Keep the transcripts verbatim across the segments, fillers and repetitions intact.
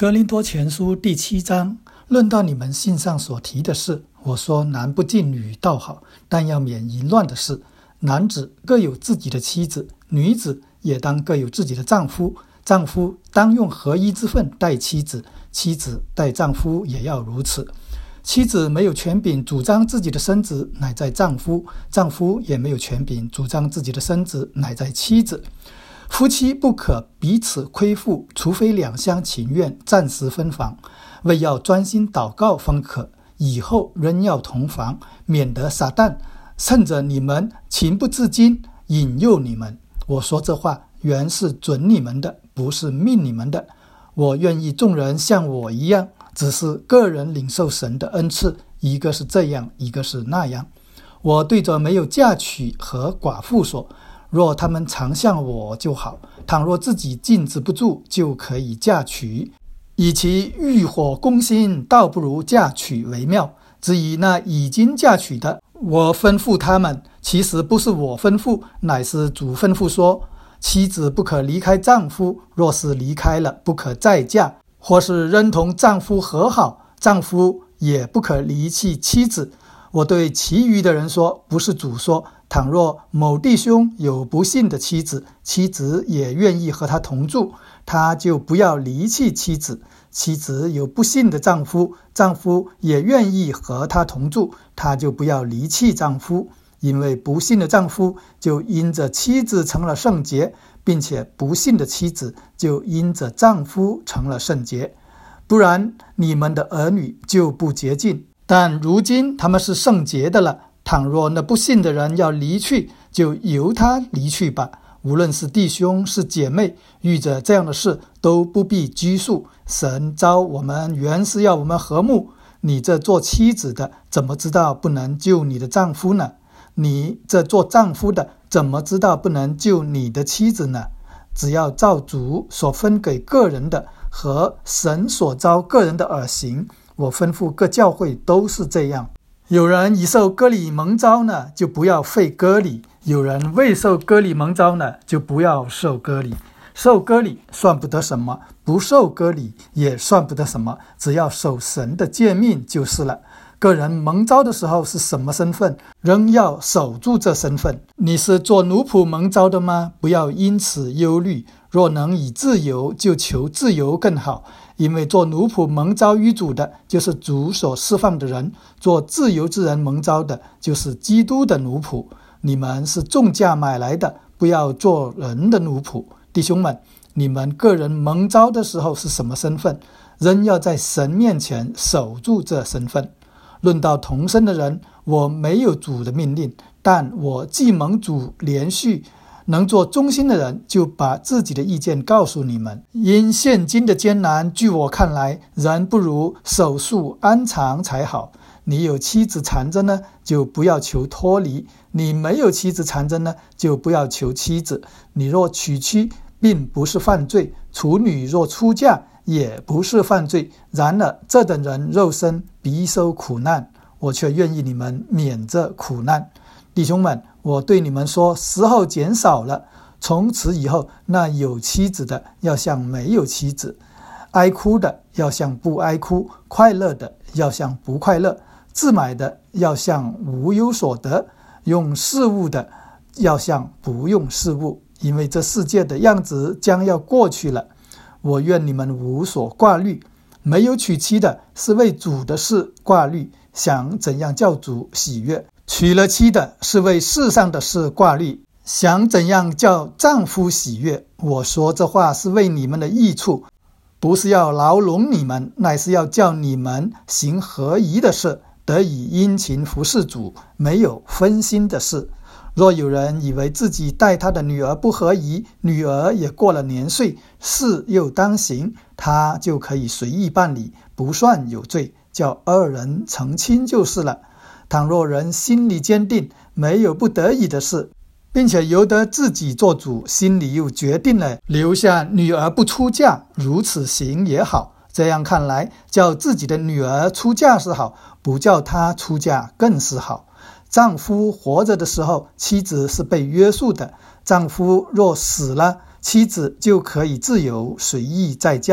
哥林多前书第七章，论到你们信上所提的事，我说男不近女倒好，但要免淫乱的事。男子各有自己的妻子，女子也当各有自己的丈夫。丈夫当用合一之分待妻子，妻子待丈夫也要如此。妻子没有权柄主张自己的身子，乃在丈夫；丈夫也没有权柄主张自己的身子，乃在妻子。夫妻不可彼此亏负，除非两厢情愿，暂时分房，为要专心祷告方可，以后仍要同房，免得撒旦趁着你们情不自禁引诱你们。我说这话原是准你们的，不是命你们的。我愿意众人像我一样，只是个人领受神的恩赐，一个是这样，一个是那样。我对着没有嫁娶和寡妇说，若他们常像我就好，倘若自己禁止不住，就可以嫁娶。以其欲火攻心，倒不如嫁娶为妙。至于那已经嫁娶的，我吩咐他们，其实不是我吩咐，乃是主吩咐说，妻子不可离开丈夫，若是离开了，不可再嫁，或是仍同丈夫和好，丈夫也不可离弃妻子。我对其余的人说，不是主说，倘若某弟兄有不信的妻子，妻子也愿意和他同住，他就不要离弃妻子。妻子有不信的丈夫，丈夫也愿意和他同住，他就不要离弃丈夫。因为不信的丈夫就因着妻子成了圣洁，并且不信的妻子就因着丈夫成了圣洁。不然你们的儿女就不洁净，但如今他们是圣洁的了。倘若那不信的人要离去，就由他离去吧。无论是弟兄是姐妹，遇着这样的事都不必拘束。神召我们原是要我们和睦，你这做妻子的怎么知道不能救你的丈夫呢？你这做丈夫的怎么知道不能救你的妻子呢？只要照主所分给个人的和神所召个人的而行。我吩咐各教会都是这样。有人已受割礼蒙召呢，就不要废割礼；有人未受割礼蒙召呢，就不要受割礼。受割礼算不得什么，不受割礼也算不得什么，只要守神的诫命就是了。个人蒙召的时候是什么身份，仍要守住这身份。你是做奴仆蒙召的吗？不要因此忧虑，若能以自由，就求自由更好。因为做奴仆蒙召于主的，就是主所释放的人；做自由之人蒙召的，就是基督的奴仆。你们是重价买来的，不要做人的奴仆。弟兄们，你们个人蒙召的时候是什么身份，仍要在神面前守住这身份。论到同生的人，我没有主的命令，但我既蒙主连续能做忠心的人，就把自己的意见告诉你们。因现今的艰难，据我看来，人不如守束安常才好。你有妻子缠着呢，就不要求脱离；你没有妻子缠着呢，就不要求妻子。你若娶妻，并不是犯罪；处女若出嫁，也不是犯罪。然而这等人肉身必受苦难，我却愿意你们免这苦难。弟兄们，我对你们说，时候减少了，从此以后，那有妻子的要像没有妻子，哀哭的要像不哀哭，快乐的要像不快乐，自买的要像无有所得，用事物的要像不用事物。因为这世界的样子将要过去了。我愿你们无所挂虑。没有娶妻的是为主的事挂虑，想怎样叫主喜悦；娶了妻的是为世上的事挂虑，想怎样叫丈夫喜悦。我说这话是为你们的益处，不是要牢笼你们，乃是要叫你们行合宜的事，得以殷勤服侍主，没有分心的事。若有人以为自己待他的女儿不合宜，女儿也过了年岁，事又当行，他就可以随意办理，不算有罪，叫二人成亲就是了。倘若人心里坚定，没有不得已的事，并且由得自己做主，心里又决定了留下女儿不出嫁，如此行也好。这样看来，叫自己的女儿出嫁是好，不叫她出嫁更是好。丈夫活着的时候，妻子是被约束的；丈夫若死了，妻子就可以自由随意再嫁。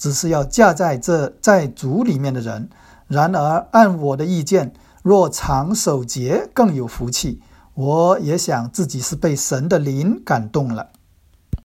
只是要嫁在这在主里面的人。然而按我的意见，若常守节更有福气。我也想自己是被神的灵感动了。